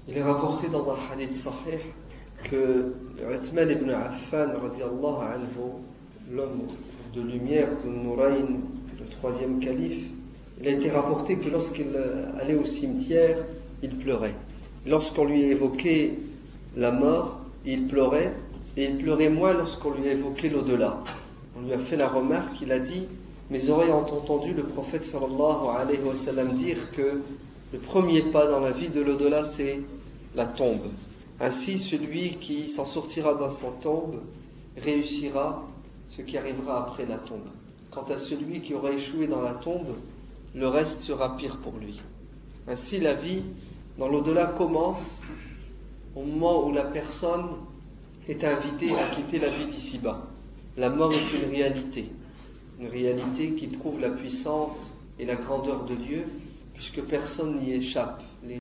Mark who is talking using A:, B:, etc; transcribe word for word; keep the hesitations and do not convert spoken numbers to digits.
A: Il est rapporté dans un hadith sahih que Uthman ibn Affan, radiallahu anhu, l'homme de lumière, de Nourayn, le troisième calife, il a été rapporté que lorsqu'il allait au cimetière, il pleurait. Lorsqu'on lui évoquait la mort, il pleurait, et il pleurait moins lorsqu'on lui évoquait l'au-delà. On lui a fait la remarque, il a dit: mes oreilles ont entendu le prophète sallallahu alayhi wa sallam dire que le premier pas dans la vie de l'au-delà, c'est la tombe. Ainsi, celui qui s'en sortira dans sa tombe réussira ce qui arrivera après la tombe. Quant à celui qui aura échoué dans la tombe, le reste sera pire pour lui. Ainsi, la vie dans l'au-delà commence au moment où la personne est invitée à quitter la vie d'ici-bas. La mort est une réalité, une réalité qui prouve la puissance et la grandeur de Dieu, puisque personne n'y échappe.